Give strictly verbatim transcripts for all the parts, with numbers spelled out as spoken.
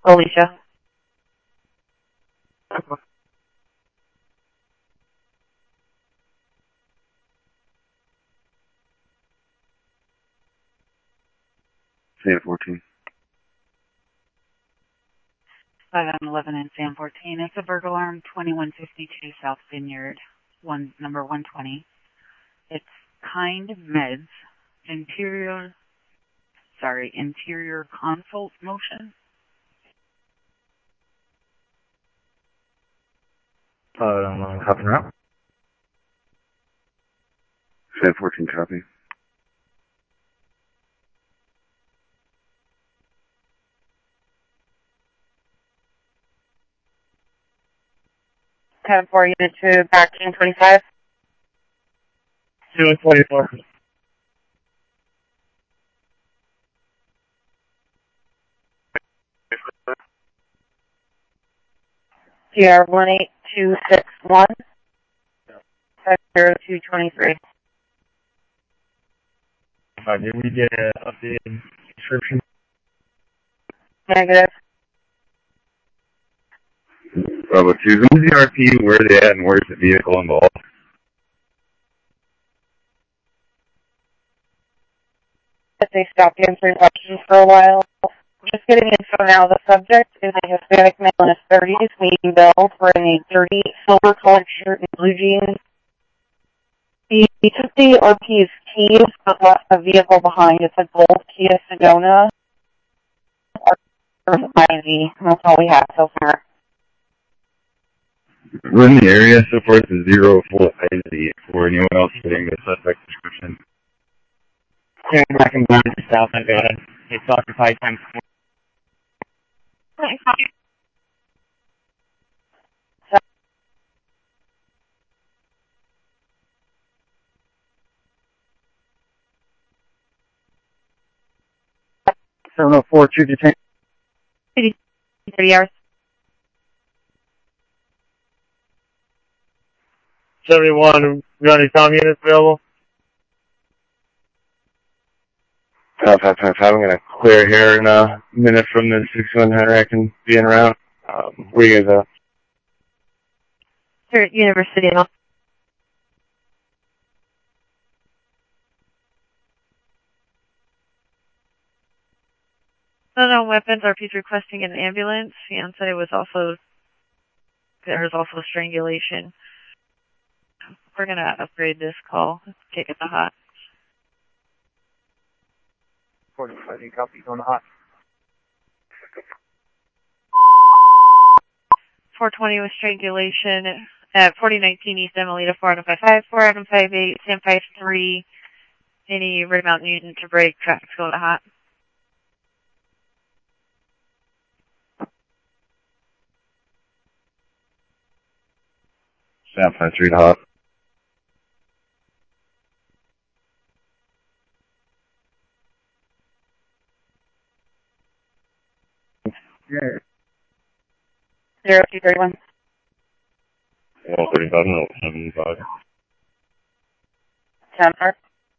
Alicia. San fourteen. five on eleven and San fourteen. It's a burglar alarm, twenty-one fifty-two South Vineyard, one number one twenty. It's Kind Meds, interior, sorry, interior consult motion. Uh, I'm hopping around. San fourteen copy. ten four unit two, back in twenty-five. two and twenty-four. C R one eight two six one, five zero two twenty-three. Uh, did we get an updated description? Negative. Bravo two, who's the R P, where are they at, and where's the vehicle involved? They stopped answering questions for a while. Just getting info now. The subject is a Hispanic male in his thirties, medium build, wearing a dirty silver colored shirt and blue jeans. He, he took the R P's keys, but left the vehicle behind. It's a gold Kia Sedona. Or I Z. That's all we have so far. We're in the area so far. It's a zero full I Z for anyone else getting the suspect description. Turn back and down to south, I got it. It's occupied times four. seven oh four, two detain. thirty hours. seventy-one, we got any Tom units available? Five, five, five, five. I'm gonna clear here in a minute from the sixty-one hundred. I can be in around. Um, where you guys at? Here at University and all. Unknown weapons, R P's requesting an ambulance. Fiance was also, there was also strangulation. We're going to upgrade this call. Kick it the hot. forty-five, you copy, on the hot. four twenty with strangulation at forty nineteen East Emelita, four Adam five five, four Adam five eight, Sam five three. Any Red Mountain Union to break, traffic's going to hot. Sam five three to hot. Yeah. zero two thirty-one. Well, thirty-five, no, seventy-five. ten four.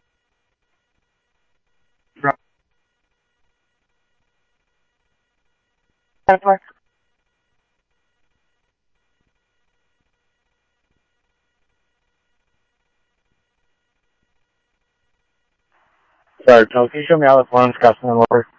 ten four. Sorry, Tom, can you show me how the forms custom and lower?